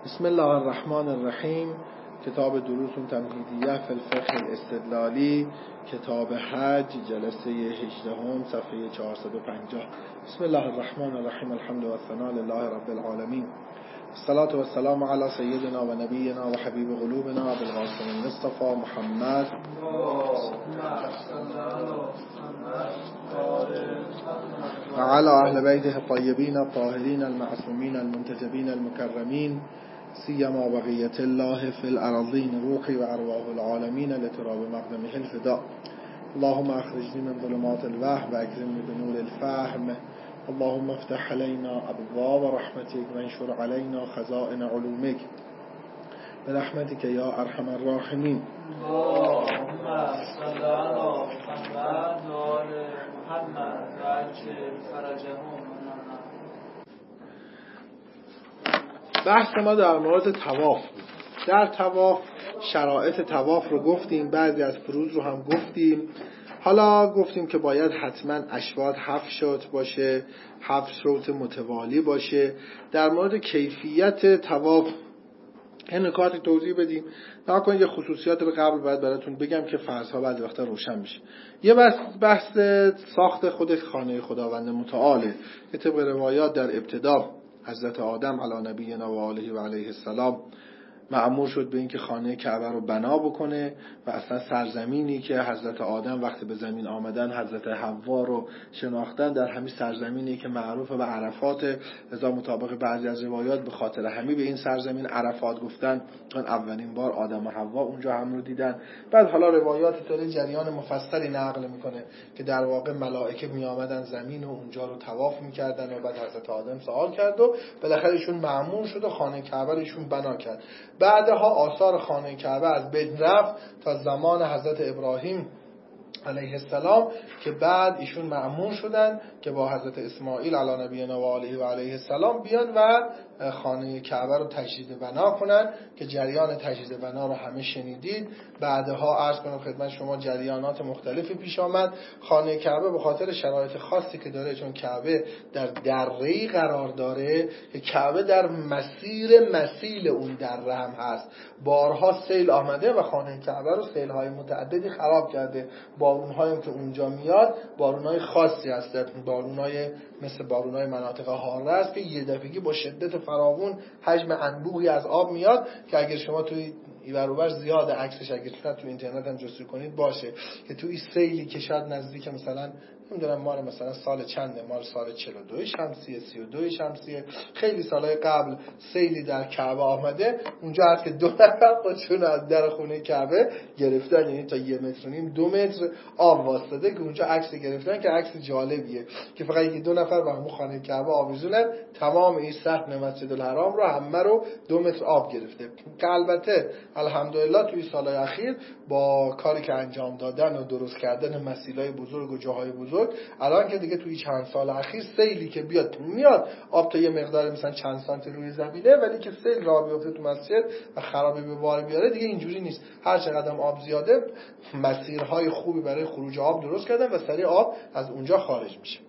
بسم الله الرحمن الرحیم. کتاب دروس تمهیدیه فی الفقه الاستدلالی، کتاب حج، جلسه 18 صفحه 450. بسم الله الرحمن الرحیم. الحمد و الثناء لله رب العالمین، الصلاة و السلام علی سیدنا و نبینا و حبیب قلوبنا ابوالقاسم المصطفى محمد و علی اهل بیته الطیبین الطاهرین المعصومین المنتجبین المکرمین، سیما بقیت الله فی الارضین، روحی و ارواح العالمین لتراب مقدمه الفداء. اللهم اخرجنی من ظلمات الوهم و اکرمنی بنور الفهم. اللهم افتح علينا ابواب رحمتك وانشر علينا خزائن علومك برحمتك یا ارحم الراحمین. اللهم صل على محمد و آل محمد و عجل فرجهم. بحث ما در مورد طواف بود. در طواف شرایط طواف رو گفتیم، بعضی از فروض رو هم گفتیم. حالا گفتیم که باید حتما اشواط 7 شوط باشه، 7 شوط متوالی باشه. در مورد کیفیت طواف این نکات توضیح بدیم. نکنید یه خصوصیات رو قبل باید براتون بگم که فرض‌ها بعضی وقتا روشن میشه. یه بحث ساخت خود خانه خداوند متعاله که طبق روایات در ابتدا حضرت آدم علی نبینا و آله و علیه السلام مأمور شد به اینکه خانه کعبه رو بنا بکنه و اصلا سرزمینی که حضرت آدم وقتی به زمین آمدن حضرت حوا رو شناختن در همین سرزمینی که معروف به عرفات، لذا مطابق بعضی از روایات به خاطر همین به این سرزمین عرفات گفتن، چون اولین بار آدم و حوا اونجا هم رو دیدن. بعد حالا روایات داره جریان مفصلی نقل میکنه که در واقع ملائکه می آمدن زمین و اونجا رو طواف میکردن و بعد حضرت آدم سوال کرد و بالاخره ایشون مأمور شد و خانه کعبه رو ایشون بنا کرد. بعدها آثار خانه کعبه از بین رفت تا زمان حضرت ابراهیم علیه السلام که بعد ایشون مأمور شدن که با حضرت اسماعیل علی نبینا و آله و علیه السلام بیان و خانه کعبه رو تجدید بنا کنن که جریان تجدید بنا رو همه شنیدید. بعدها عرض کنم خدمت شما جریانات مختلفی پیش آمد. خانه کعبه به خاطر شرایط خاصی که داره، چون کعبه در دره‌ای قرار داره که کعبه در مسیل اون دره هم هست. بارها سیل آمده و خانه کعبه رو سیل‌های متعددی خراب کرده. بارون‌هایی که اونجا میاد بارون‌های خاصی هست، بارون‌های مثل بارون‌های مناطق حاره است که یه دفعگی با شدت فراوون حجم انبوهی از آب میاد که اگر شما توی ایوروبر زیاد عکسش اگر تو اینترنت هم جستجو کنید باشه که توی سیلی که شاید نزدیک مثلا نمیدونم مال مثلا سال چنده، مال سال 42 شمسیه 32 شمسیه، خیلی سالهای قبل سیلی در کعبه آمده. اونجا هست که 2 نفر خودشون از در خونه کعبه گرفتن، یعنی تا 1.5 متر 2 متر آب واسطه که اونجا عکس گرفتن که عکس جالبیه که فقط 1-2 نفر به همون خانه کعبه آویزونن تمام این صحن مسجد الحرام رو همه رو 2 متر آب گرفته. که البته الحمدلله توی سالهای اخیر با کاری که انجام دادن و درست کردن مسیلای بزرگ و جاهای بزرگ، الان که دیگه توی چند سال اخیر سیلی که میاد آب تا یه مقدار مثلا چند سانتی روی زمینه، ولی که سیل راه بیفته تو مسجد و خرابی به بار بیاره دیگه اینجوری نیست. هر چقدر آب زیاده مسیرهای خوبی برای خروج آب درست کردن و سریع آب از اونجا خارج میشه.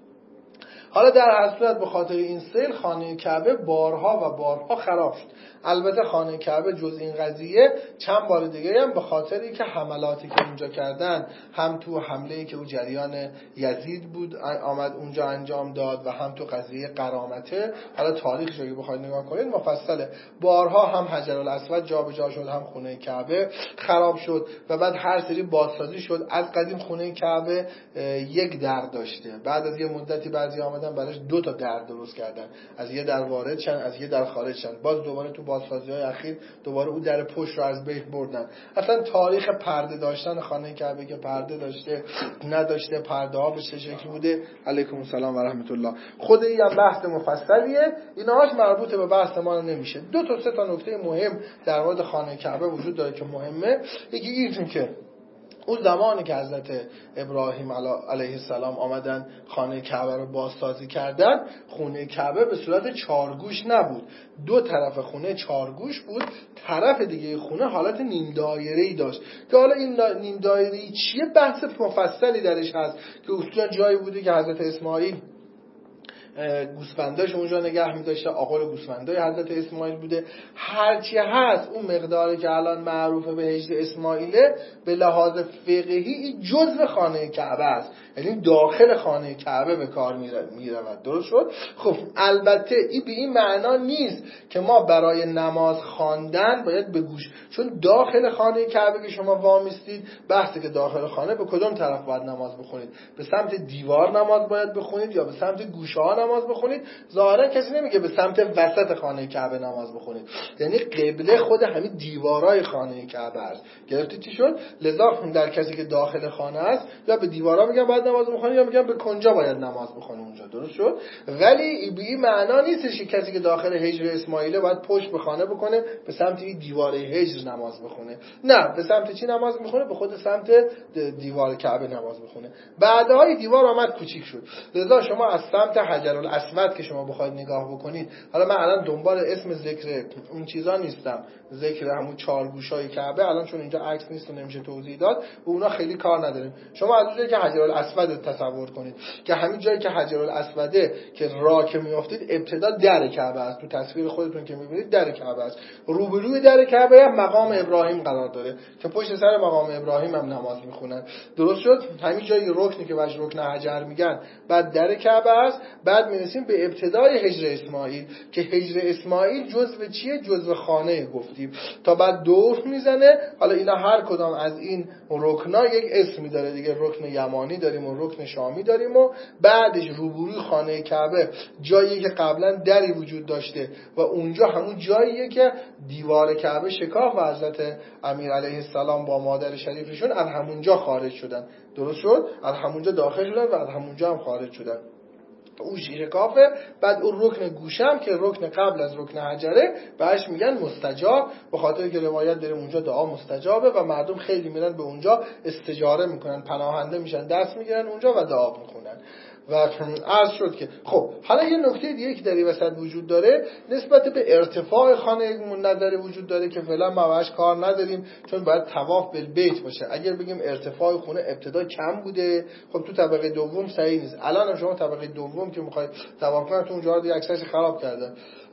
حالا در هر صورت به خاطر این سیل خانه کعبه بارها و بارها خراب شد. البته خانه کعبه جز این قضیه چند بار دیگه هم به خاطری که حملاتی که اونجا کردن، هم تو حمله‌ای که اون جریان یزید بود آمد اونجا انجام داد و هم تو قضیه قرامته، حالا تاریخش رو بخواید نگاه کنید مفصله، بارها هم حجرالاسود جابجا شد، هم خونه کعبه خراب شد و بعد هر سری بازسازی شد. از قدیم خونه کعبه 1 در داشته، بعد از یه مدتی بعضی آمدن براش 2 تا در درست کردن، از یه در وارد شدن از یه در خارج شدن. باز دوباره تو بازسازی‌های اخیر دوباره اون در پشت رو از بین بردن. اصلا تاریخ پرده داشتن خانه کعبه که پرده داشته نداشته، پرده ها به چه شکلی بوده، علیکم السلام و رحمت الله، خود این هم بحث مفصلیه، اینهاش مربوط به بحث ما نمیشه. 2 تا 3 تا نکته مهم در مورد خانه کعبه وجود داره که مهمه. یکی این که اون زمانی که حضرت ابراهیم علیه السلام آمدن خانه کعبه رو بازسازی کردن، خونه کعبه به صورت 4 گوش نبود. 2 طرف خونه 4 گوش بود، طرف دیگه خونه حالت نیم دایره‌ای داشت که حالا این نیم دایره‌ای چیه بحث مفصلی درش هست که اصولا جایی بوده که حضرت اسماعیل گوسفنداش اونجا نگه می‌داشته، آغل گوسفندای حضرت اسماعیل بوده. هرچی هست اون مقداری که الان معروفه به هجر اسماعیله به لحاظ فقهی جزء خانه کعبه است، یعنی داخل خانه کعبه به کار می‌رود. درست شد؟ خب البته این به این معنا نیست که ما برای نماز خواندن باید به گوش، چون داخل خانه کعبه که شما وامیستید، بحثی که داخل خانه به کدوم طرف باید نماز بخونید؟ به سمت دیوار نماز باید بخونید یا به سمت گوشه‌ها نماز بخونید؟ ظاهرا کسی نمیگه به سمت وسط خانه کعبه نماز بخونید، یعنی قبله خود همین دیوارای خانه کعبه است. گرفتید چی شد؟ لذا در کسی که داخل خانه است یا به دیوارا میگن باید نماز بخونید یا میگن به کنجا باید نماز بخونید اونجا. درست شد؟ ولی به این معنا نیستش که کسی که داخل هجر اسماعیله باید پشت به خانه بکنه به سمت این دیوار هجر نماز بخونه. نه، به سمت چی نماز میخونه؟ به خود سمت دیوار کعبه نماز بخونه. بعدهای دیوار آمد کوچیک شد، لذا شما از سمت حجرالاسود که شما بخواید نگاه بکنید، حالا من الان دنبال اسم ذکر اون چیزا نیستم، ذکر همون چهار گوشای کعبه الان چون اینجا عکس نیست و نمیشه توضیح داد، به اونا خیلی کار نداریم. شما از اونجایی که حجرالاسود رو تصور کنید که همین جایی که حجرالاسوده که راه که میافتید ابتدا در کعبه است، تو تصویر خودتون که میبینید در کعبه است، روبروی در کعبه هم مقام ابراهیم قرار داره که پشت سر مقام ابراهیم هم نماز میخونن. درست شد؟ همین جایی رکنی که بهش رکن حجر میگن، بعد در کعبه است، بعد میرسیم به ابتدای هجر اسماعیل که هجر اسماعیل جزء چیه؟ جزء خانه گفتیم تا بعد دور میزنه. حالا اینا هر کدام از این رکنا یک اسمی داره دیگه، رکن یمانی داریم و رکن شامی داریم و بعدش روبروی خانه کعبه جایی که قبلا دری وجود داشته و اونجا همون جاییه که دیوار کعبه شکاف و حضرت امیر علیه السلام با مادر شریفشون از همونجا خارج شدن. درست شد؟ از همونجا داخل شدن و از همونجا هم خارج شدن. اون شکافه. بعد اون رکن گوشم که رکن قبل از رکن حجره بهش میگن مستجاب، به خاطر که روایت داریم اونجا دعا مستجابه و مردم خیلی میرن به اونجا استجاره میکنن، پناهنده میشن، دست میگیرن اونجا و دعا میخونن. و عرض شد که خب حالا یه نکته دیگه که در این وسط وجود داره نسبت به ارتفاع خانه نظری وجود داره که فعلا ما بهش کار نداریم چون باید طواف بالبیت باشه. اگر بگیم ارتفاع خونه ابتدا کم بوده، خب تو طبقه دوم صحیح نیست. الان شما طبقه دوم که میخواید طواف کنید تو اونجا رو اکثرش خراب کرده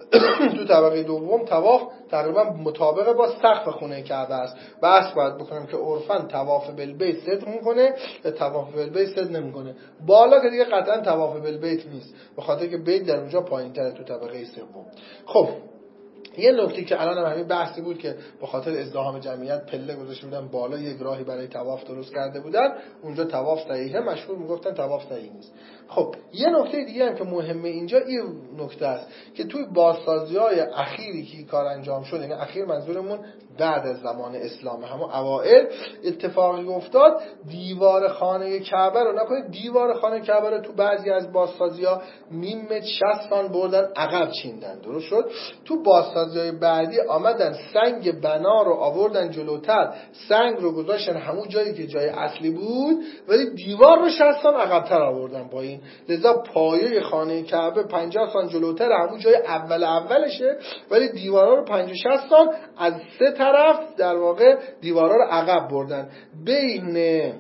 تو طبقه دوم طواف تقریبا مطابق با سقف خونه کعبه است. بحث باید بکنم که عرفاً طواف بالبیت صدق میکنه یا طواف بالبیت صدق نمیکنه. بالا که دیگه قطعا طواف بالبیت نیست، به خاطر که بیت در اونجا پایین‌تره تو طبقه سوم. خب یه نکته که الان هم همین بحثی بود که به خاطر ازدحام جمعیت پله گذاشته بودن بالا، یک راهی برای طواف درست کرده بودن، اونجا طواف صحیحه، مشهور میگفتن طواف صحیح نیست. خب یه نکته دیگه هم که مهمه اینجا این نکته است که توی بازسازی‌های اخیری که این کار انجام شد، یعنی اخیر منظورمون بعد از زمان اسلام، همون اوائل اتفاقی افتاد دیوار خانه کعبه رو نکنید، دیوار خانه کعبه رو تو بعضی از بازسازی‌ها نیم متر 60 سانت بردن عقب چیندن. درست شد؟ تو بازسازی‌های بعدی آمدن سنگ بنا رو آوردن جلوتر، سنگ رو گذاشتن همون جایی که جای اصلی بود ولی دیوار رو 60 سانت عقب‌تر آوردن با این. لذا پایه خانه کعبه 50 سانت جلوتر همون جای اولشه ولی دیوارا رو 50 60 سانت از سه طرف در واقع دیوارا رو عقب بردن. بین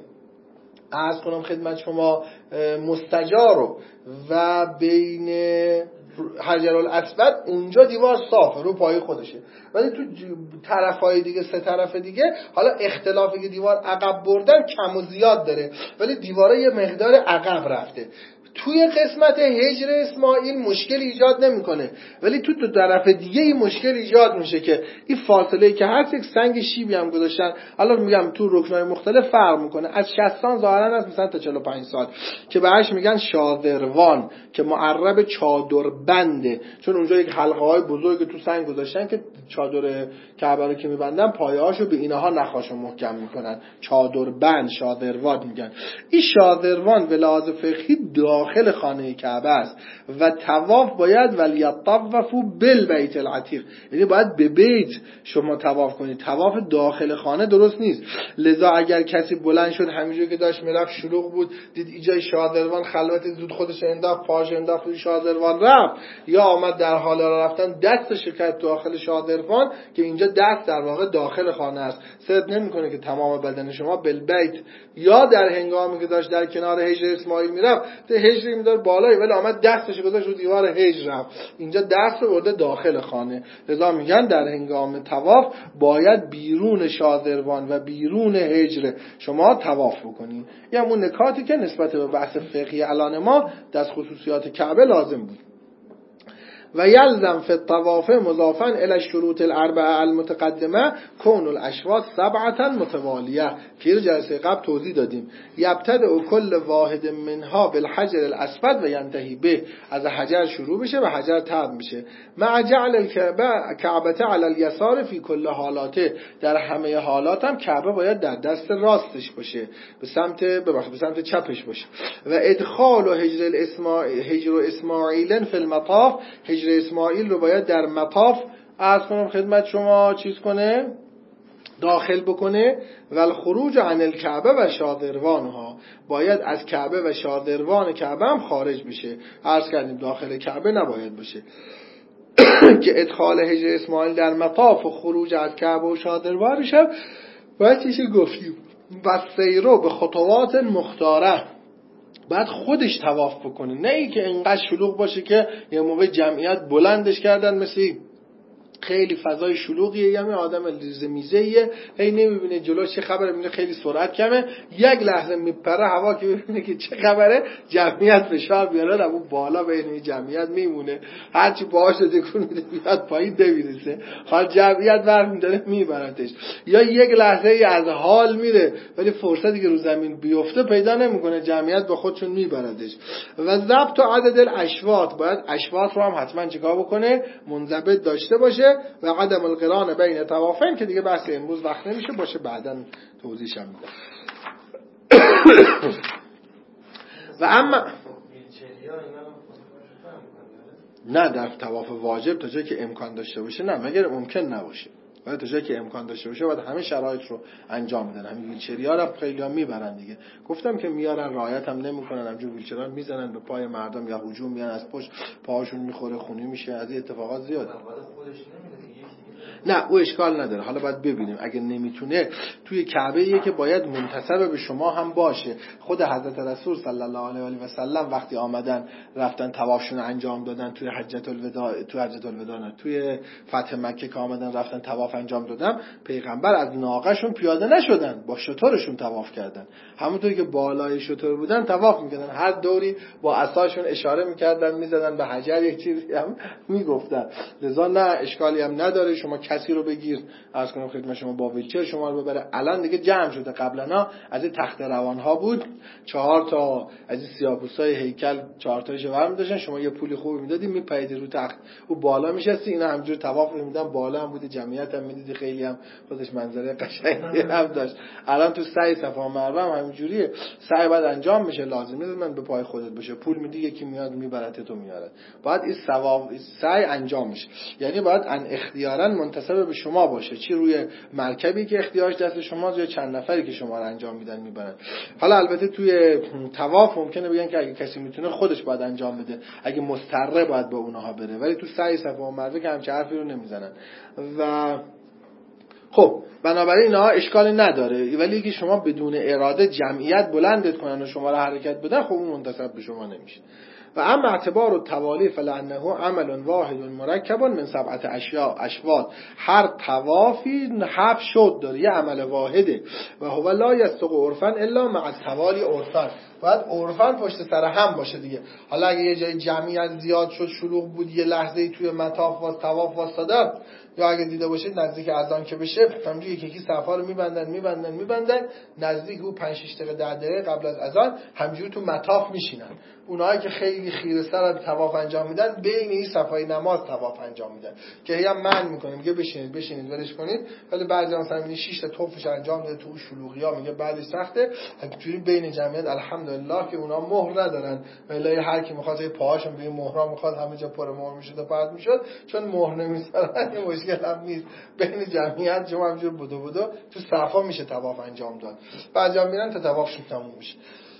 عرض کنم خدمت شما مستجار و بین حجرالاسود اونجا دیوار صافه رو پای خودشه، ولی تو طرفای دیگه سه طرف دیگه حالا اختلافی که دیوار عقب بردن کم و زیاد داره ولی دیوارا یه مقدار عقب رفته. توی قسمت هجر اسماعیل مشکل ایجاد نمیکنه ولی تو طرف دیگه این مشکل ایجاد میشه که این فاصله که هست یک سنگ شیبی هم گذاشتن. الان میگم تو رکنای مختلف فرق میکنه، از 60 سال ظاهرا از مثلا تا 45 سال که بهش میگن شاذروان که معرب چادر بنده، چون اونجا یک حلقه های بزرگ تو سنگ گذاشتن که چادر کعبه رو که میبندن پایه‌هاشو به اینها نخاشو محکم میکنن. چادر بند شاذروان میگن. این شاذروان به لحاظ فقهی داخل خانه کعبه است و طواف باید ولیطوفوا بالبیت العتیق، یعنی باید به بیت شما طواف کنید، طواف داخل خانه درست نیست. لذا اگر کسی بلند شد همینجوری که داشت میرفت شلوغ بود دید اینجای شاذروان خلوت زود خودش انداخت پاش انداخت روی شاذروان رفت، یا آمد در حال رفتن دستش کرد داخل شاذروان که اینجا دست در واقع داخل خانه است، صدق نمیکنه که تمام بدن شما بالبیت، یا در هنگامی که داشت در کنار هجر اسماعیل میرفت هجری میدار بالایی، ولی آمد دستش گذاشت رو دیوار هجر رفت، اینجا دست رو برده داخل خانه. لذا میگن در هنگام طواف باید بیرون شاذروان و بیرون هجر شما طواف بکنید. یه همون نکاتی که نسبت به بحث فقهی الان ما در خصوصیات کعبه لازم بود. و یلزم فی الطواف مضافا الی الشروط الاربعه المتقدمه کون الاشواط سبعه متوالیه که جلسه قبل توضیح دادیم. یبتدئ کل واحد منها بالحجر الاسود و ینتهی به، از حجر شروع بشه و حجر تبع میشه. مع جعل الکعبه علی الیسار فی کل حالاته، در همه حالات هم کعبه باید در دست راستش باشه، به سمت چپش باشه. و ادخال و هجر اسماعیل فی المطاف، هجر اسماعیل رو باید در مطاف عرض کنم خدمت شما چیز کنه، داخل بکنه. و الخروج عن الکعبه و شاذروانها، باید از کعبه و شاذروان کعبه هم خارج بشه. عرض کردیم داخل کعبه نباید باشه که ادخال هجر اسماعیل در مطاف و خروج از کعبه و شاذروانش هم باید چیزی گفتیم. و سیرو به خطوات مختاره، بعد خودش طواف بکنه، نه ای که اینقدر شلوغ باشه که یه موقع جمعیت بلندش کردن مثل خیلی فضای شلوغیه، یه آدم ریزه میزهیه، هی نمیبینه جلو چه خبره، میبینه خیلی سرعت کمه، یک لحظه میپره هوا که ببینه که چه خبره، جمعیت فشار بیاره، اون بالا بین جمعیت میمونه، هرچی باهاش تکون میده بیاد پایین نمیرسه، حال جمعیت برمی‌داره میبرتش. یا یک لحظه ای از حال میره ولی فرصتی که رو زمین بیفته پیدا نمیکنه، جمعیت با خودشون میبردش. و ضبط عدد الاشواط، باید اشواط رو هم حتما چیکار بکنه، منضبط داشته باشه. و عدم القران بین طوافین که دیگه بحث امروز وقت نمیشه، باشه بعداً توضیحش هم میدم. و اما نه در طواف واجب تا جایی که امکان داشته باشه نه، مگر ممکن نباشه، ولی تا جایی که امکان داشته باشه باید همه شرایط رو انجام بدن. همین ویلچریا رو خیلی‌ها میبرن دیگه، گفتم که میارن رعایت هم نمیکنن، همجور ویلچرا میزنن به پای مردم یا هجوم میان از پشت پاهاشون میخوره، خونی میشه، از این اتفاقات زیاده. نه او اشکال نداره، حالا باید ببینیم اگه نمیتونه توی کعبه‌ایه که باید منتسب به شما هم باشه. خود حضرت رسول صلی الله علیه و سلم وقتی آمدن رفتن طوافشون انجام دادن توی حجۃ الوداع توی فتح مکه که آمدن رفتن طواف انجام دادن، پیغمبر از ناقه‌شون پیاده نشدن، با شترشون طواف کردن، همونطوری که بالای شتر بودن طواف میکردن، هر دوری با عصاشون اشاره میکردن، میزدن به حجر، یک چیزی هم میگفتن. لذا نه اشکالی هم نداره، شما کسی رو بگیر عرض کنم خدمت شما با ویلچر شما رو ببره. الان دیگه جمع شده، قبلا از این تخت روان ها بود، 4 تا از این سیاه‌پوستای هیکل 4 تاشو برمی داشتن، شما یه پولی خوب میدادی میپریدی رو تخت، او بالا میشستی، اینا همینجوری طواف میدادن، بالا هم بود، جمعیت هم میدیدی، خیلی هم خودش منظره قشنگی هم داشت. الان تو سعی صفا مروه هم همینجوریه، سعی بعد انجام میشه، لازم نیست من به پای خودت باشه، پول میدی یکی میاد میبرت تو میاره، باید این ثواب سعی انجام میشه. یعنی باید ان اختیاراً منتسب به شما باشه، چی روی مرکبی که اختیارش دست شماست یا چند نفری که شما رو انجام میدن میبرن. حالا البته توی طواف ممکنه بگن که اگه کسی میتونه خودش باید انجام بده، اگه مضطره باید با اونها بره، ولی تو سعی صفا و مروه که همچه حرفی رو نمیزنن. و خب بنابراین اینها اشکالی نداره، ولی اگه شما بدون اراده جمعیت بلندت کنن و شما رو حرکت بدن، خب اون منتسب به شما نمیشه. و اما اعتبار التوالی فلانه عمل واحد مرکب من 7 اشواط، هر طوافی 7 شوط داره، یه عمل واحده. و هو لا یستق عرفا الا مع التوالی عرفا، باید عرفا پشت سر هم باشه دیگه. حالا اگه یه جای جمعیت زیاد شد، شلوغ بود، یه لحظه‌ای توی مطاف و طواف واسطادن، یا اگه دیده باشید نزدیک اذان که بشه همونجوری یکی صفا رو میبندن نزدیک او 5-6 دقیقه 10 دقیقه قبل از اذان همونجوری تو مطاف میشینن. اونایی که خیلی خیره سر از طواف انجام میدن بین این صفای نماز طواف انجام میدن که هی هم من میکنه، میگه بشینید ولش کنید، ولی بعضی مثلا میبینی 6 تا طوفش انجام میده تو شلوغیا، میگه بعدش سخته، همونجوری بین جمعیت الحمدلله که اونا مهر ندارن، ولی هر کی میخواد یه پاهاشون به مهرا میخواد همه جا پر مهر میشد و پرت میشد، چون مهر نمیذارن این مشکل هم نیست، بین جمعیت شما همینجور بدو تو صفا میشه طواف انجام داد، بعضیا میرن تا طوافشون تموم میشه.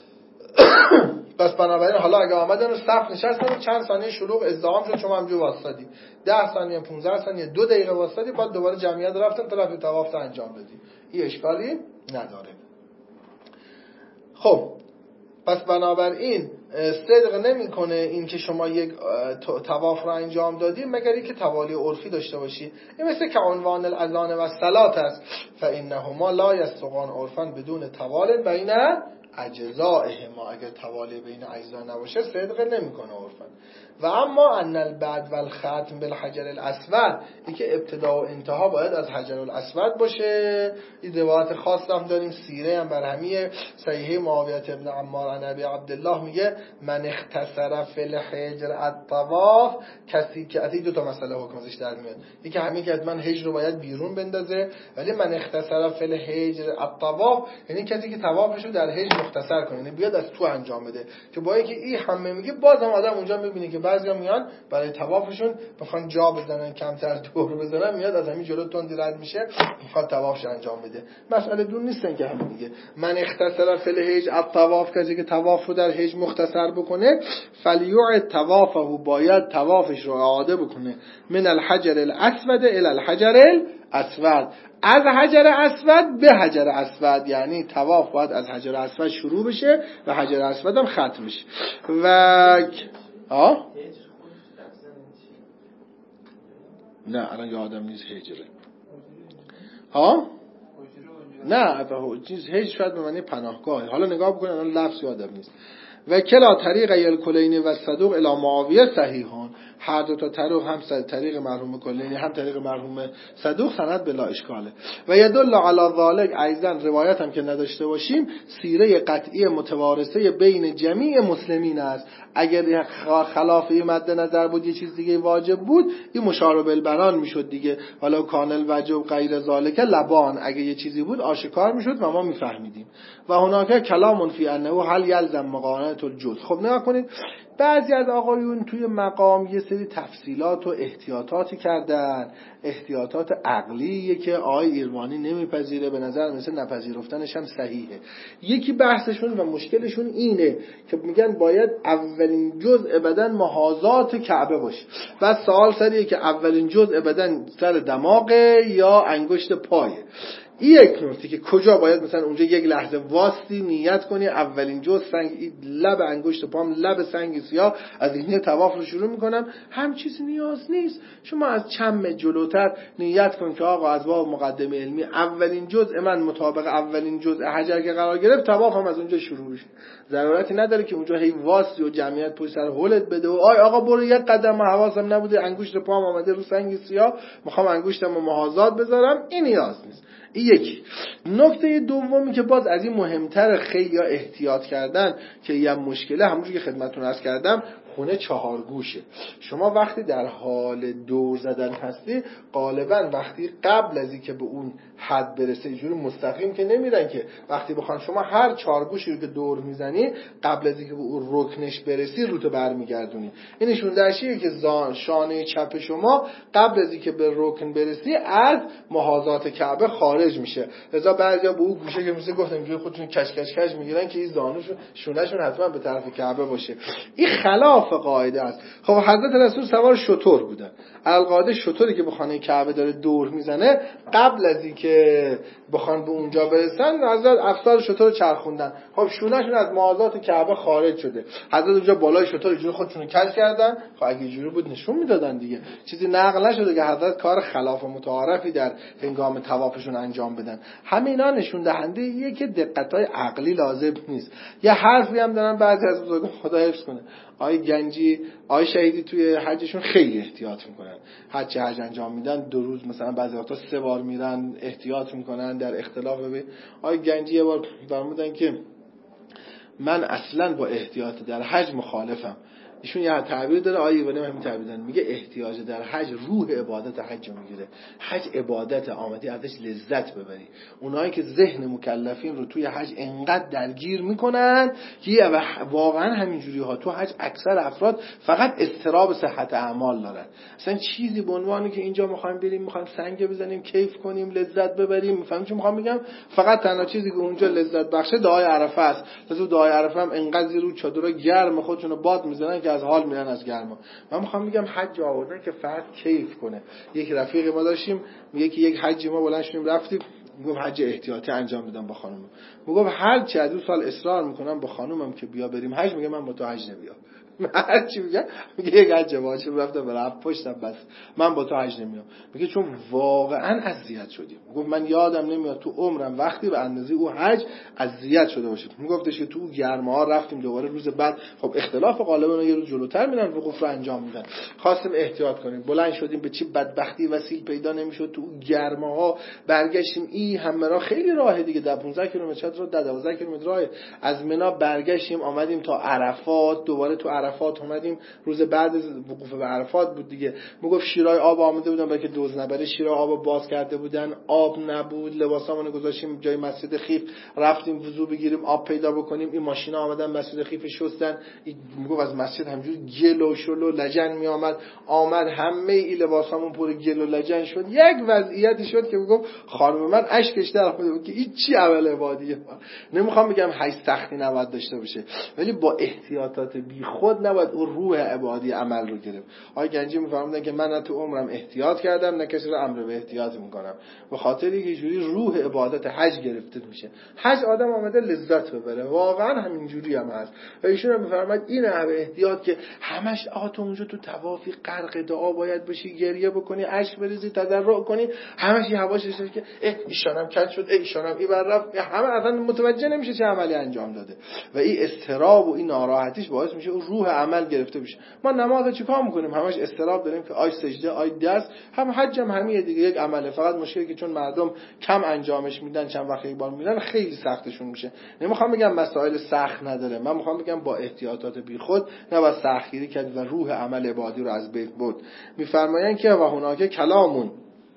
پس بنابراین حالا اگه آمدن و صف نشستن چند ثانیه شلوغ ازدحام شد، شما همونجور واسطادی 10 ثانیه 15 ثانیه 2 دقیقه واسطادی، بعد دوباره جمعیت رفتن طرف طواف انجام دادی، این اشکالی نداره. خب پس بنابراین صدق نمیکنه این که شما یک طواف رو انجام دادی مگر اینکه توالی عرفی داشته باشی. این مثل که عنوان الاذان و الصلاه است، فانهما لا یستقان عرفا بدون توال بین اجزائهما. اگر توالی بین اجزا نباشه صدق نمیکنه عرفا. و اما ان البدء والختم بالحجر الاسود، این که ابتدا و انتها باید از حجر الاسود باشه. این روایت خاص هم داریم، سیره هم برهمی صحیح معاویه ابن عمار عن ابی عبدالله میگه من اختصر فی الحجر الطواف، کسی که از دو تا مسئله حکم ازش در میاد. یکی همین که من حجر رو باید بیرون بندازه، ولی من اختصر فی الحجر الطواف یعنی کسی که طوافش رو در حجر مختصر کنه، یعنی بیاد از تو انجام بده. که با اینکه این همه میگه بازم آدم اونجا میبینه که بعضیا میان برای طوافشون بخوان جا بزنن، کمتر دور بزنن، میاد از همین جلو تند رد میشه میخواد طوافش انجام بده. مسئله دون نیستن که همین دیگه. من اختصر فی الحج الطواف، کسی که طواف رو در حج مختصر بکنه، فلیع طوافه، باید طوافش رو اعاده بکنه، من الحجر الاسود الی الحجر الاسود، از حجر اسود به حجر اسود. یعنی طواف باید از حجر اسود شروع بشه و حجر اسود هم ختم بشه. و نه الان یادم نیست هجره. نه چیز هجر شاید به معنی پناهگاه. حالا نگاه بکنید الان لفظ یادم نیست. و کلا طریق الکلینی و صدوق الی معاویه صحیحان، هر دو تا طریق، هم طریق مرحوم کلینی هم طریق مرحوم صدوق، سند بلا اشکاله. و یدل علی ذلک ایضا، روایت هم که نداشته باشیم، سیره قطعی متوارثه بین جمیع مسلمین است. اگر خلاف این مد نظر بود، یه چیز دیگه واجب بود، این مشار بالبنان میشد دیگه. ولو کانل وجب غیر ذالک لبان، اگه یه چیزی بود آشکار میشد و ما میفهمیدیم. و هناك کلام فی انه هل یلزم مقارنه الجزء. خب نگاه کنید، بعضی از آقایون توی مقام یه سری تفصیلات و احتیاطاتی کردن، احتیاطات عقلیه که آقای ایرانی نمیپذیره، به نظر مثل نپذیرفتنش هم صحیحه. یکی بحثشون و مشکلشون اینه که میگن باید اولین جزء بدن محاذات کعبه باشه. بعد سوال سریه که اولین جزء بدن سر دماغه یا انگشت پایه. یک نکته که کجا باید مثلا اونجا یک لحظه واسطی نیت کنی اولین جزء سنگ، لب انگشت پام لب سنگ سیاه، از این طواف رو شروع میکنم، هم چیزی نیاز نیست. شما از چند جلوتر نیت کن که آقا از باب مقدمه علمی اولین جزء من مطابق اولین جزء حجر که قرار گرفت، طوافم از اونجا شروع بشه. ضرورتی نداره که اونجا هی واسطی و جمعیت پشت سر هولت بده و آقا برو یک قدم، حواسم نبوده انگشت پام اومده رو سنگ سیاه، میخوام انگشتمو محاذات بذارم، این نیاز نیست. این یکی. نکته دومی که باز از این مهمتر، خیلی احتیاط کردن که یه مشکله، همونجوری که خدمتتون عرض کردم، خونه 4 گوشه. شما وقتی در حال دور زدن هستی، غالبا وقتی قبل از اینکه به اون حد برسه، اینجوری مستقیم که نمیرن که وقتی بخوان شما هر 4 گوشی رو که دور میزنی قبل از اینکه به اون رکنش برسی روتو برمیگردونی. این نشون دهشیه که شانه چپ شما قبل از اینکه به رکن برسی از محاذات کعبه خارج میشه. لذا بعضیا به اون گوشه که مثل گفتم اینجوری خودشون کش میگیرن که این زانوشون شونهشون حتما به طرف کعبه باشه. این خلاف قاعده است. خب حضرت رسول سوار شتر بودن، القاعده شتری که به خانه کعبه داره دور میزنه، قبل از اینکه بخوان به اونجا برسن حضرت افسار شتر رو چرخوندن. خب شونهشون از محاذات کعبه خارج شده، حضرت اونجا بالای شتر اینجوری خودشونو کج کردن. خب اگه اینجوری بود نشون میدادن دیگه، چیزی نقل نشده که حضرت کار خلاف متعارفی در هنگام طوافشون انجام بدن. همینا نشون دهنده یه که دقت‌های عقلی لازم نیست. یه حرفی هم دارن بعضی از بزرگان، خدا حفظ کنه، آقای گنجی، آقای شهیدی توی حجشون خیلی احتیاط میکنن. حج انجام میدن 2 روز مثلا بعضی وقتا 3 بار میرن، احتیاط میکنن در اختلاف. آقای گنجی یه بار فرمودن که من اصلا با احتیاط در حج مخالفم. ایشون یه تعبیر داره، آیه بنیم همین تعبیر دارن، میگه احتیاج در حج روح عبادت حج میگیره. حج عبادت، آمدی ازش لذت ببری. اونایی که ذهن مکلفین رو توی حج انقدر درگیر میکنن که واقعا همینجوری ها تو حج اکثر افراد فقط اضطراب صحت اعمال دارن. اصلا چیزی به عنوانی که اینجا میخوایم بریم، میخوایم سنگ بزنیم، کیف کنیم، لذت ببریم، میفهمید چی میخوام بگم؟ فقط تنها چیزی که اونجا لذت بخشه دعای عرفه است. لذا دعای عرفه هم انقدر زیر چادر گرم خودشونو باد میزنن که از حال میرن از گرما. من میخوام بگم حج آوردن که فرد کیف کنه. یک رفیق ما داشتیم میگه که یک حجی ما بلند شدیم رفتیم میگفت حج احتیاطی انجام بدم با خانومم. میگفت هر چی از اون سال اصرار میکنم با خانومم که بیا بریم حج، میگه من با تو حج نمیام. هر چی میگه یک حج واجب رفتم برام پشتم بس من با تو حج نمیام. میگه چون واقعا اذیت شدیم. میگفت من یادم نمیاد تو عمرم وقتی به اندازه او حج اذیت شده باشید. میگفتش که تو گرما رفتیم دوباره روز بعد، خب اختلاف غالبا یه روز جلوتر میرن وقوف رو انجام میدن، خواستیم احتیاط کنیم، بلند شدیم به چی بدبختی وسیل پیدا نمیشد تو گرماها برگشتیم. این همه راه خیلی راهه دیگه، 15 کیلومتر رو 12 کیلومتر راه از منی برگشتیم آمدیم تا عرفات، دوباره تو عرفات اومدیم، روز بعد وقوف به عرفات بود دیگه. میگفت شیرای آب آمده بودن برای که دوز نبره، شیرای آب باز کرده بودن، آب نبود، لباسامونو گذاشتیم جای مسجد خیف، رفتیم وضو بگیریم آب پیدا بکنیم، این ماشینا آمدن مسجد خیف شستن. میگفت از مسجد همجوری گل و شل و لجن می آمد همه این لباسامون پر گل و لجن شد. یک وضعیتی شد که میگفت خانم من اشکش در اومده بود که این چی عمل عبادیه. نمیخوام بگم حج سختی نباید داشته باشه، ولی با احتیاطات بی خود نباید اون روح عبادی عمل رو گرفت. آقای گنجی میفرمودن که من نه تو عمرم احتیاط کردم نه کسی رو امر به احتیاط میکنم، به خاطر اینکه اینجوری روح عبادت حج گرفته میشه. حج آدم آمده لذت ببره، واقعا همینجوری هم هست. و ایشون هم میفرماید این همه احتیاط که همش تو اونجا تو طوافی غرق دعا باید بشی، گریه بکنی، اشک بریزی، تضرع کنی، همش حواسش باشه که ایشانم کج شد، ایشانم این بر رفت، همه اصلا متوجه نمیشه چه عملی انجام داده و این اضطراب و این ناراحتیش باعث میشه اون روح عمل گرفته بشه. ما نماز چیکار میکنیم؟ همش اضطراب داریم که آی سجده، آی دست، هم حج هم همین دیگه یک عمله، فقط مشکلی که چون مردم کم انجامش میدن، چند وقت یک بار میرن، خیلی سختشون میشه. نمیخوام بگم مسائل سخت نداره، من میخوام بگم با احتیاطات بیخود نباید سختگیری کرد و روح عمل عبادی رو از بین برد. میفرمایند که و هناک کلامون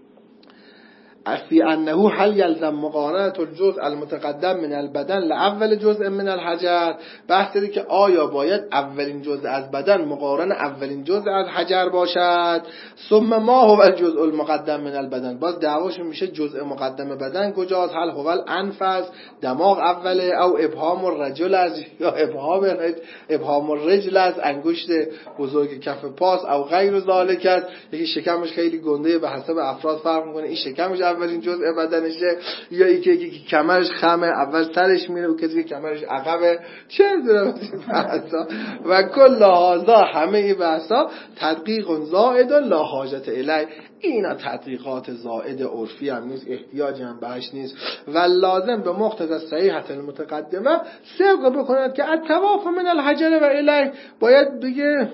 فی انه هل یلزم مقارنه الجزء المتقدم من البدن لاول جزء من الحجر، بحث اینه که آیا باید اولین جزء از بدن مقارن اولین جزء از حجر باشد؟ ثم ما هو الجزء المقدم من البدن، باز دعواشون میشه جزء مقدم بدن کجاست؟ هل هو الانفس، دماغ اوله، او ابهام الرجل از، یا ابهام الرجل از انگشت بزرگ کف پاس، او غیر ذالک است، یکی شکمش خیلی گنده به حسب افراد فرق میکنه، این شکمش اولین جزء بدنشه، یا یکی کمرش خمه اول سرش میره و کسی که کمرش عقبه، چه می‌دونم بحثا و کل هذا، همه این بحثا تدقیق زائد لا حاجت الی، اینا تدقیقات زائد عرفی هم نیست، احتیاجی هم بهش نیست و لازم به مقتضی صحیحت المتقدمه صدق بکند که الطواف من الحجر و الی، باید بگه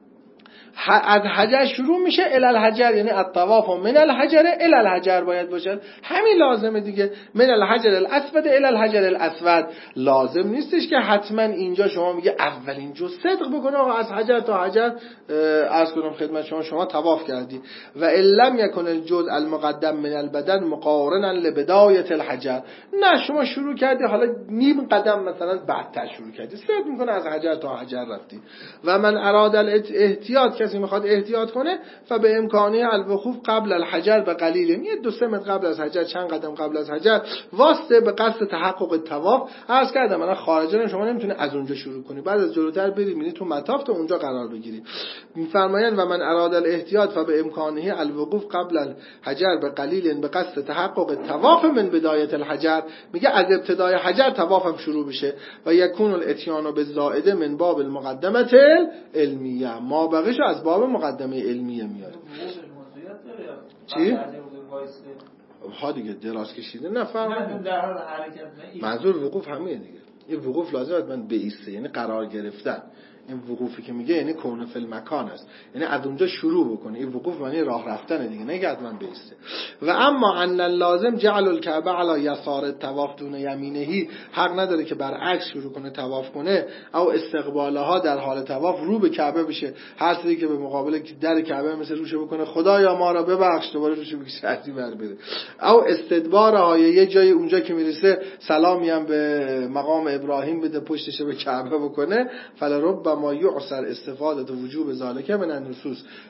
از حجر شروع میشه الی الحجر، یعنی الطواف من الحجر الی الحجر باید باشد، همین لازمه دیگه. من الحجر الاسود الی الحجر الاسود، لازم نیستش که حتما اینجا شما میگه اولین جزء صدق بکنه آقا از حجر تا حجر عرض کنم خدمت شما طواف کردی و ان لم یکن الجزء المقدم من البدن مقارنا لبدایه الحجر، نه شما شروع کردی حالا نیم قدم مثلا بعدتر شروع کردی، صدق میکنه از حجر تا حجر رفتی. و من اراد الاحتیاط، کسی میخواد احتیاط کنه فبه امکانی الوقوف قبل الحجر به قلیل، یه 2-3 متر قبل از حجر، چند قدم قبل از حجر، واسطه به قصد تحقق طواف. عرض کردم الان خارجا شما نمیتونه از اونجا شروع کنی، بعد از جلوتر بری میری تو مطاف تا اونجا قرار بگیری. میفرمایند و من اراد الاحتیاط فبه امکانی الوقوف قبل الحجر به قلیل به قصد تحقق طواف من بدایه الحجر، میگه از ابتدای حجر طوافم شروع بشه و یکون الاتیان بالزائده من باب المقدمه العلمیه، ما بقیش از باب مقدمه علمیه میاد. چی؟ ها دیگه دراز کشیده نفرمایید، منظور وقوف همینه دیگه. این وقوف لازمه من بیسته، یعنی قرار گرفتن. این وقوفی که میگه یعنی کون فی المکان است، یعنی از اونجا شروع بکنه. این وقوف معنی راه رفتن دیگه، نه من بیسته. و اما ان اللازم جعل الکعبه علی یسار الطواف دون یمینه، حق نداره که برعکس شروع کنه طواف کنه، او استقبالها در حال طواف رو به کعبه بشه، هر چیزی که به مقابل در کعبه مثل روشه بکنه خدایا ما را ببخش، دوباره روشه بکشه عزی بر بره، او استدبارها، یه جای اونجا که میرسه سلامی هم به مقام ابراهیم بده پشتش به کعبه بکنه، فلرب ما یعسر استفاده وجوب ذالک من النصوص،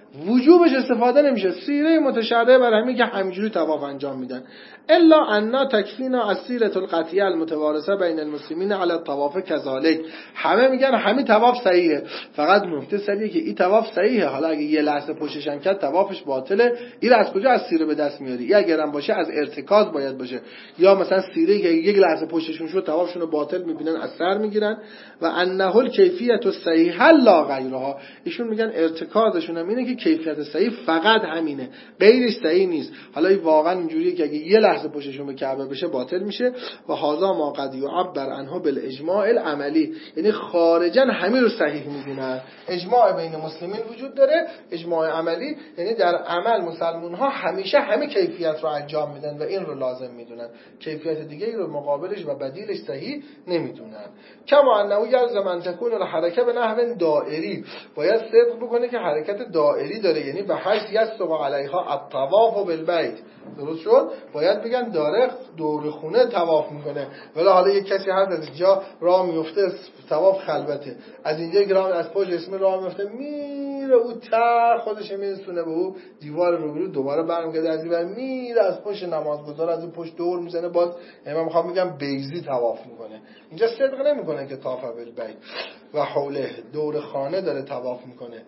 وجوبش استفاده نمیشه. سیره متشرعه برای همین که همینجوری طواف انجام میدن. الا انا تکفینا از سیره القطعیه المتوارثه بین المسلمین علی الطواف کذالک. همه میگن همین طواف صحیحه، فقط نکته سریه که این طواف صحیحه. حالا اگه یه لحظه پشتش هم کرد طوافش باطله. این از کجا از سیره به دست میاری؟ این اگر هم باشه از ارتکاز باید باشه، یا مثلا سیره که یک لحظه پشتشون شد طوافشون رو باطل میبینن از سر میگیرن. و انه الکیفیت الصحیح لا غیرها. ایشون میگن ارتکازشون هم اینه که کیفیت صحیح فقط همینه، غیرش صحیح نیست. حالا این واقعا اینجوریه که اگه یه لحظه پشتشون به کعبه بشه باطل میشه. و هذا ما قد یعبر عنه بالاجماع العملی، یعنی خارجا همین رو صحیح میدونن. اجماع بین مسلمین وجود داره، اجماع عملی، یعنی در عمل مسلمان ها همیشه همه کیفیت رو انجام میدن و این رو لازم میدونن، کیفیت دیگه رو مقابلش و بدیلش صحیح نمیدونن. کما انه یلزم ان تکون الحرکه به نحو دائری، باید صدق بکنه که حرکت دائری داره، یعنی به حیث یسق علیها الطواف بالبیت. درست شد؟ باید بگن داره دور خونه طواف میکنه. ولی حالا یک کسی هست از اینجا راه میفته طواف خلوته، از اینجا گرام از پشت اسم راه میفته میره او تا خودش میرسونه به او دیوار روبرو، دوباره برمیگرده از این میره از پشت نمازگزار از اون پشت دور میزنه، باز من میخوام بگم بیزی طواف میکنه. اینجا صدق نمیکنه که طاف بالبیت و حوله دور خانه داره طواف میکنه.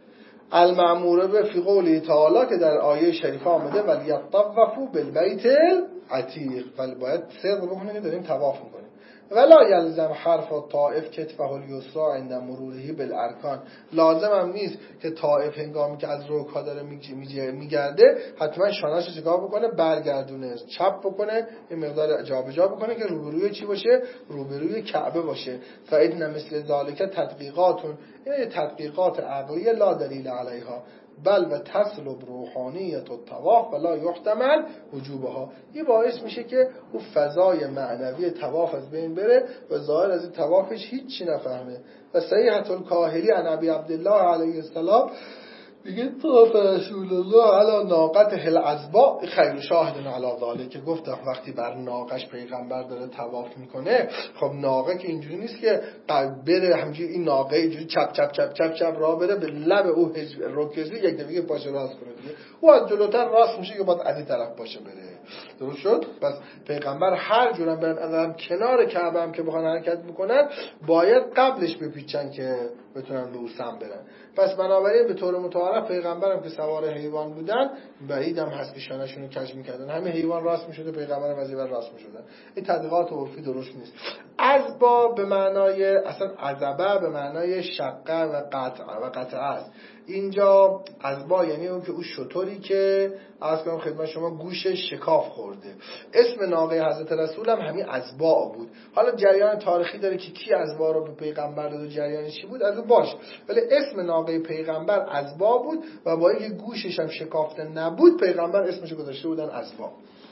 المأمور به فی قوله تعالی که در آیه شریفه آمده ولی یطوفوا بالبیت العتیق، ولی باید صدق بکنه که داریم طواف میکنیم. ولا یلزم حرف طائف کتفه الیسرا عند مروره بالارکان، لازم هم نیست که طائف هنگامی که از رکوع داره میگرده حتما شانه‌اش چیکار بکنه؟ برگردونه، چپ بکنه، این مقدار جابجا بکنه که روبروی چی باشه؟ روبروی کعبه باشه. فإن مثل ذالک تطبیقاتون، این تطبیقات عقلیه لا دلیل علیها بل و تسلب روحانیت الطواف ولا یحتمل وجوبها. این باعث میشه که اون فضای معنوی طواف از بین بره و ظاهر از این طوافش هیچی نفهمه. و صحیحة الکاهلی عن ابی عبدالله علیه السلام میگه طاف رسول الله علی ناقته العذباء خیر شاهد علی ذلک، که گفت وقتی بر ناقش پیغمبر داره طواف میکنه، خب ناقه که اینجوری نیست که بره همینجوری، این ناقه اینجوری چپ چپ چپ چپ چپ راه بره به لب او رکزی یک دفعه پاشه راست کنه دیگه، او از جلوتر راست میشه که باید از این طرف پاشه بره. درست شد؟ پس پیغمبر هر جورم برن کنار کعبه هم که بخوان حرکت میکنن باید قبلش بپیچن که بتونن به او سم برن. پس بنابراین به طور متعارف پیغمبرم که سوار حیوان بودن بعید هم هست که شانه‌شون رو کج میکردن، همه حیوان راست میشده پیغمبرم از این ور راست میشدن. این تدقیقات عرفی درست نیست. عذبا به معنای اصلا عذبه به معنای شقه و قطع است. اینجا عذبا یعنی اون که اون شطوری که عرض کنم خدمت شما گوشش شکاف خورده. اسم ناقه حضرت رسول هم همین عذبا بود. حالا جریان تاریخی داره که کی عذبا رو به پیغمبر داد و جریان چی بود از اون باش، ولی اسم ناقه پیغمبر عذبا بود و با اینکه گوشش هم شکافته نبود پیغمبر اسمش گذاشته بودن عذبا.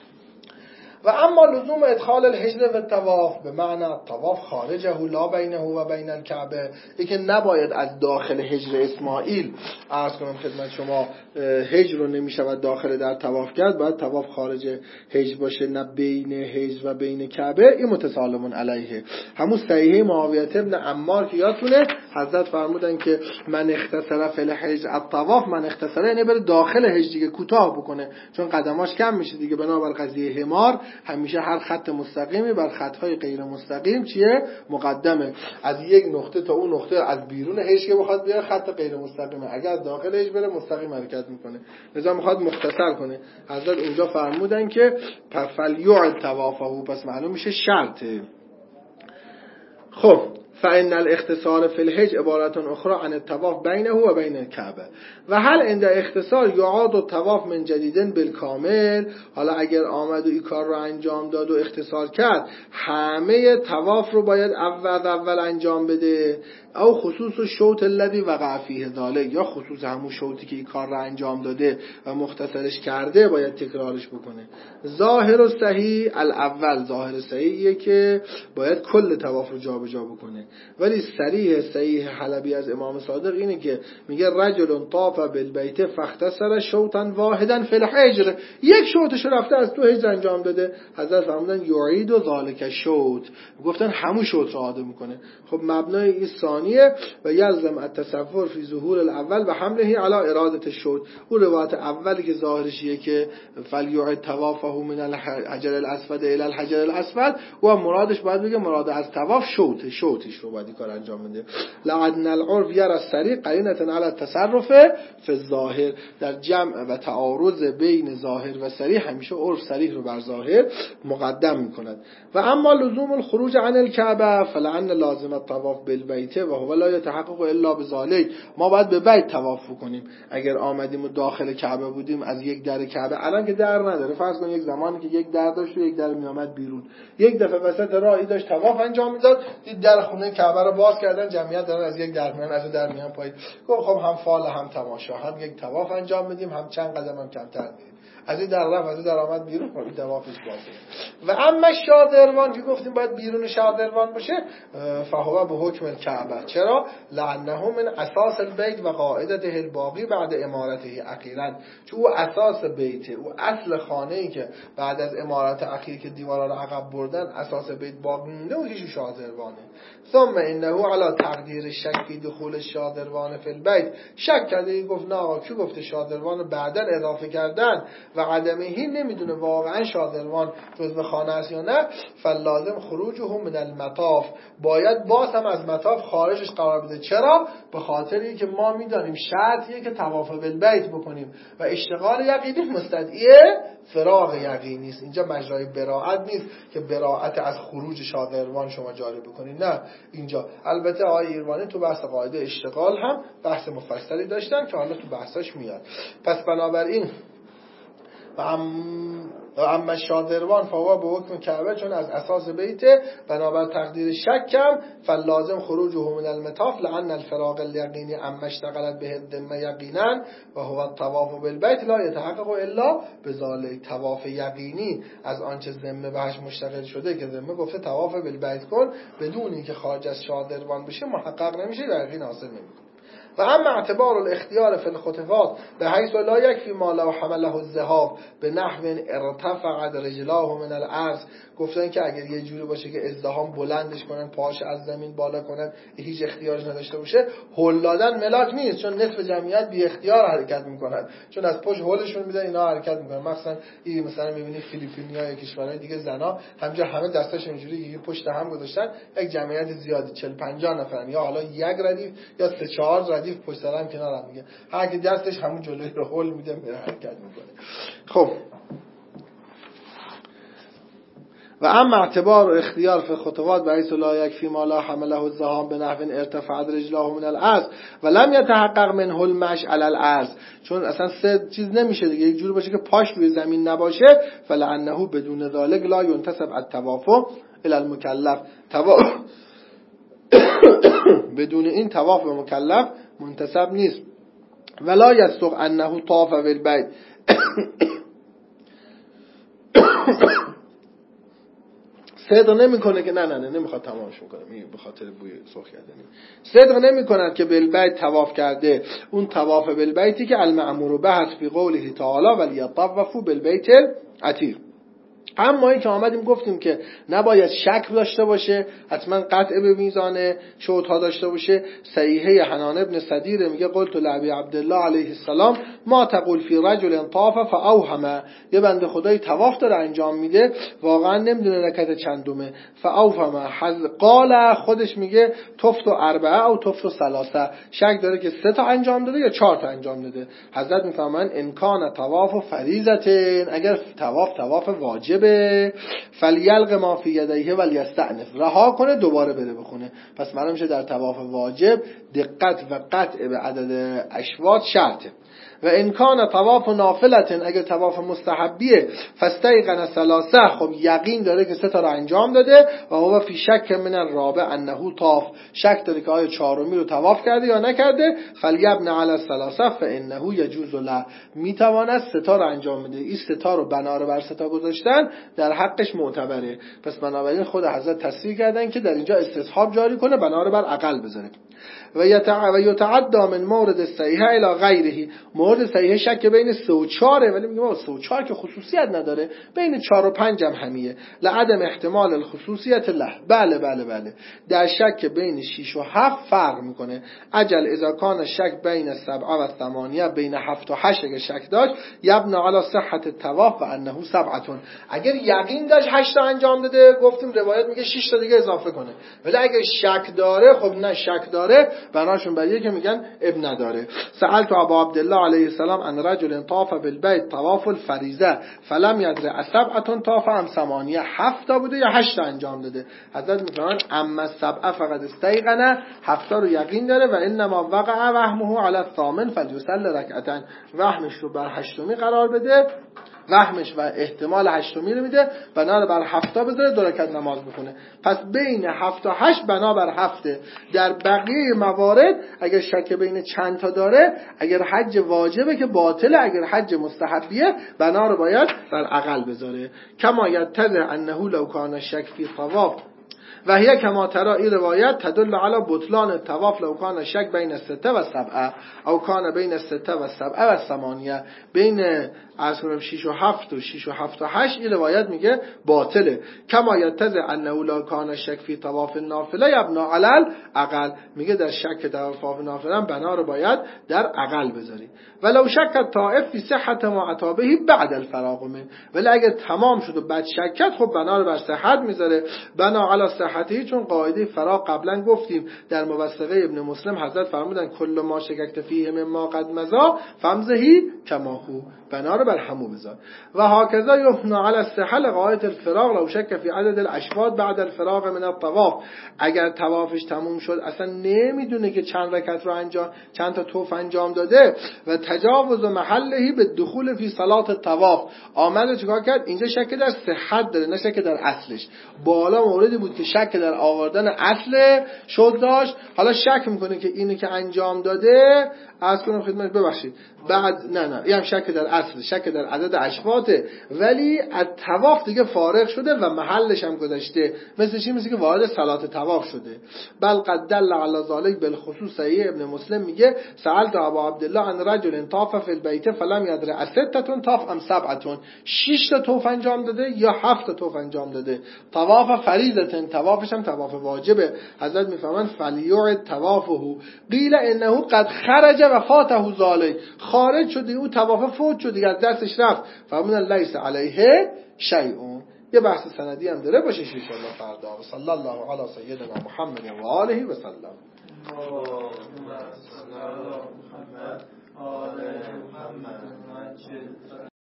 و اما لزوم ادخال الحجر و الطواف به معنی الطواف خارجه لا بینه و بین الکعبه، یکی نباید از داخل حجر اسماعیل عرض کنم خدمت شما حجر رو نمیشود داخل در طواف کرد، باید طواف خارج حجر باشه نه بین حجر و بین کعبه. این متسالمون علیه همون صحیحه معاویه ابن عمار که یادتونه حضرت فرمودن که من اختصر فی الحجر الطواف، من اختصر یعنی بره داخل حجر دیگه کوتاه بکنه چون قدماش کم میشه دیگه، بنابر قضیه حمار همیشه هر خط مستقیمی بر خطهای غیر مستقیم چیه؟ مقدمه. از یک نقطه تا اون نقطه از بیرون حجر که بخواد بیاره خط غیر مستقیمه، اگر از داخل حجر بره مستقیم حرکت میکنه، لذا میخواد مختصر کنه. حضرت اونجا فرمودن که فلیعد طوافه، پس معلوم میشه شرطه. خب فإن الاختصار في الحج عبارت اخرى عن الطواف بينه و بين الكعبه و هل عند اختصار یعاد الطواف من جدید بالکامل. حالا اگر آمد و این کار رو انجام داد و اختصار کرد همه طواف رو باید اول انجام بده، او خصوص شوط الذي وقع فيه ذلك، یا خصوص همون شوطی که این کار رو انجام داده و مختصرش کرده باید تکرارش بکنه. ظاهر صحیح الاول، ظاهر صحیحیه که باید کل طواف رو جابجا بکنه. ولی صحیح حلبی از امام صادق اینه که میگه رجل طاف بالبیت فاختصر شوطا واحدا فی الحجر، یک شوطش رفته از تو حجر انجام داده. حضرت فرمودن یعید و ذالک الشوط، گفتن همون شوط رو عاده میکنه. خب مبنای این ثانیه و یلزم التصور فی ظهور الاول و حمله علی اراده الشوط. اون روایت اولی که ظاهرشیه که فلیعد طوافه من الحجر الاسود الی الحجر الاسود، و مرادش باید بگه مراد از طواف شوطش رو باید کار انجام بده. لعن العرف یرى السریع قرینه علی التصرف فی الظاهر، در جمع و تعارض بین ظاهر و صریح همیشه عرف صریح رو بر ظاهر مقدم میکند. و اما لزوم الخروج عن الكعبه فلعن لازم الطواف بالبیت و هو لا يتحقق الا بذلك. ما باید به بیت طواف کنیم. اگر آمدیم و داخل کعبه بودیم از یک در کعبه، الان که در نداره، فرض کن یک زمانی که یک در داشت و یک در میامد بیرون، یک دفعه وسط راهی داشت طواف انجام میداد، دید در خونه کعبه رو باز کردن، جمعیت دارن از یک در میان، از در میان پایین. گفت خب هم فال هم تماشا، هم یک طواف انجام میدیم، هم چند قدم هم کمتر میریم. از این در رفت از این در آمد بیرون، این طوافش باشه. و اما شادروان که گفتیم باید بیرون شادروان باشه، فهو به حکم الکعبه. چرا؟ لعنه من اساس البیت و قاعدته الباقی بعد امارته اخیرا. چون او اساس بیته، او اصل خانه‌ای که بعد از امارت اخیر که دیوارا رو عقب بردن اساس بیت باقی مونده، او هیچ شادروانه. ثم انه علی تقدیر شک فی دخول الشادروان فی البیت، شک کرده، گفت نه آقا کی گفته شادروان بعداً اضافه کردن و عدمهی نمیدونه واقعا شادروان جزء خانه است یا نه، فلازم خروجه من المطاف، باید باز هم از مطاف خارجش قرار بده. چرا؟ به خاطر اینکه ما میدانیم شرطیه که طواف بالبیت بکنیم و اشتغال یقینی مستدعی فراغ یقینی است. اینجا مجرای براءت نیست که براءت از خروج شادروان شما جاری بکنید، نه. اینجا البته آقای ایروانی تو بحث قاعده اشتغال هم بحث مفصلی داشتن که حالا تو بحثاش میاد. پس بنابراین و اما شادروان فوا به حکم کعبه، چون از اساس بیته، بنابر تقدیر شکم فلازم خروجه من المطاف لان الفراغ الیقینی اما اشتغلت به الذمه یقینا و هو الطواف بالبیت لا يتحقق الا بذلك. طواف یقینی از آنچه ذمه بهش مشتغل شده که ذمه گفته طواف بالبیت کن، بدون اینکه خارج از شادروان بشه محقق نمیشه و یقین حاصل نمیکنه. و اما اعتبار الاختیار فی الخطوات به حیث لا یکفی ما لو حمله الذهاب به نحو ارتفع رجلاه من الارض، گفتن که اگر یه جوری باشه که ازدحام بلندش کنن، پاش از زمین بالا کنن، هیچ اختیارش نداشته باشه، هل دادن ملاک نیست، چون نصف جمعیت بی اختیار حرکت میکنن، چون از پشت هلشون میدن اینا حرکت میکنن. مثلا میبینید فیلیپینیا یا کشورهای دیگه زنا همجا همه دستاشون اینجوری یکی پشت هم گذاشتن، یک جمعیت زیادی 40-50 نفرن، یا حالا یک ردیف یا 3-4 ردیف پشت سر هم کنار هم دیگه، هر کی دستش همون جلوی رو هل میده میره حرکت میکنه. خب و اما اعتبار و اختیار فی خطوات به حیث لا یکفی ما لا حمله الزحام به نحو ارتفع رجلاه من الارض و لم یتحقق منه المشي علی الارض، چون اصلا سه چیز نمیشه دیگه، یک جوری باشه که پاش روی زمین نباشه، فلعنه بدون ذلك لا ينتسب الطواف الی المکلف، بدون این طواف به مکلف منتسب نیست. ولا یصدق انه طاف بالبیت، صدق نمیکنه که نه نمیخواد تمامش کنه، به خاطر بوی سرخ کردنی صدق نمیکند که بالبیت طواف کرده، اون طواف بالبیتی که المأمور به است فی قوله تعالی ولیطوفوا بالبیت العتیق. اما این که آمدیم گفتیم که نباید شک داشته باشه، حتما قطع به میزان شهودها داشته باشه. صحیحه حنان ابن صدیر میگه قلت لعبی عبدالله علیه السلام ما تقول فی رجل طاف فاوهم، یه بنده خدایی طواف داره انجام میده، واقعا نمیدونه رکعت چندمه، فاوهم قال، خودش میگه طفت 4 او طفت 3، شک داره که 3 تا انجام داده یا 4 تا انجام داده. حضرت میفهمن امکان طواف فریضه، اگر طواف واجب فلیلق ما فی یدیه ولیستأنف، رها کنه دوباره بره بخونه. پس معلوم میشه در طواف واجب دقت و قطع به عدد اشواط شرطه. و ان کان طواف نافلة، اگه طواف مستحبیه فاستیقن ثلاثه، خب یقین داره که 3 تا رو انجام داده و هو فی شک من الرابع انه طاف، شک داره که آیا 4می رو طواف کرده یا نکرده، فلیبن علی الثلاثه فانه یجوز له، میتواند 3 تا رو انجام بده. این 3 تا رو بنا بر 3 تا گذاشتن در حقش معتبره. پس بنابراین خود حضرت تصریح کردن که در اینجا استصحاب جاری کنه، بنا بر اقل بذاره. و یتعدى من مورد صحیح الی غیره، مورد صحیح شک بین 3 و 4، ولی میگم 3 و 4 که خصوصیت نداره، بین 4 و 5 هم همیه. لعدم احتمال الخصوصیت له، بله در شک بین 6 و 7 فرق میکنه. اجل اذا کان شک بین 7 و 8، بین 7 و 8 اگه شک داشت یبنا علی صحت الطواف و انه 7، اگر یقین داشت 8 تا انجام داده گفتیم روایت میگه 6 تا دیگه اضافه کنه، ولی اگه شک داره، خب نه شک داره، بناشون بریه که میگن اب نداره. سألت ابا عبدالله علیه السلام ان رجل طاف بالبیت طواف الفریضه فلم یدر 7 طاف ام 8، 7 تا بوده یا 8 تا انجام داده. حضرت میفرمان اما 7 فقط استیقنه، 7 رو یقین داره و انما وقع وهمه علی الثامن فلیصلی رکعتین، وهمش رو بر 8می قرار بده، وهمش و احتمال 8می رو میده، بنا بر 7 بذاره 2 رکعت نماز بخونه. پس بین 7 و 8 بنا بر 7. در بقیه موارد اگر شک بین چند تا داره، اگر حج واجبه که باطله، اگر حج مستحبیه بنا رو باید بر اقل بذاره. کما یتضح انه لو کان شک فی طواف و هي کما ترى، این روایت تدل علی بطلان الطواف لو کان شک بین 6 و 7 او کان بین 6 و 7 و 8، بین از 6 و 7 و 6 و 7 و 8 این روایت میگه باطله. کما یتضح انه لو کان شک فی طواف النافله یبنا علی الاقل، میگه در شک طواف نافله بنا رو باید در اقل بذاری. ولو شک الطائف فی صحت ما اتى به بعد الفراغ منه، ولی اگه تمام شد و بعد شکت، خب بنا رو بر صحت میذاره، بنا علی صحتی، چون قاعده فراغ قبلا گفتیم در موثقه ابن مسلم حضرت فرمودن کل ما شککت فیه مما قد مضا فامزهی کما هو، بنا رو بر همو بذار. و هکذا یحنا علی الصحه قاعده الفراغ لو شک فی عدد الاشواط بعد الفراغ من الطواف، اگر طوافش تموم شد اصلا نمیدونه که چند رکعت رو انجام، چند تا طواف انجام داده، و تجاوز محلهی به دخول فی صلات الطواف، آمد چیکار کرد؟ اینجا شک در صحت داره نه شک در اصلش. بالا موردی بود که شک در آوردن اصل شد داشت، حالا شک میکنه که اینو که انجام داده، از کنم خدمت ببخشید بعد نه این هم شک در اصل، شک در عدد اشواطه، ولی از طواف دیگه فارغ شده و محلش هم گذشته، مثل چی؟ مثل که وارد صلات طواف شده. بل قد دل علی ذلک بالخصوص صحیح ابن مسلم میگه سألت ابا عبدالله عن رجل طاف فی البیت فلم یدر 6 طاف ام 7، 6 تا طواف انجام داده یا 7 تا طواف انجام داده. طواف فریضه، طوافش هم طواف واجبه. حضرت میفهمن فلیعد طوافه، قیل انه قد خرج و فاته ذلک، خارج شده، او طواف فوت شد دیگه، از دستش رفت. فرمودن لیس علیه شیء. یه بحث سندی هم داره، باشه ان شاء الله فردا. صلی الله علی سیدنا محمد و آله و سلم.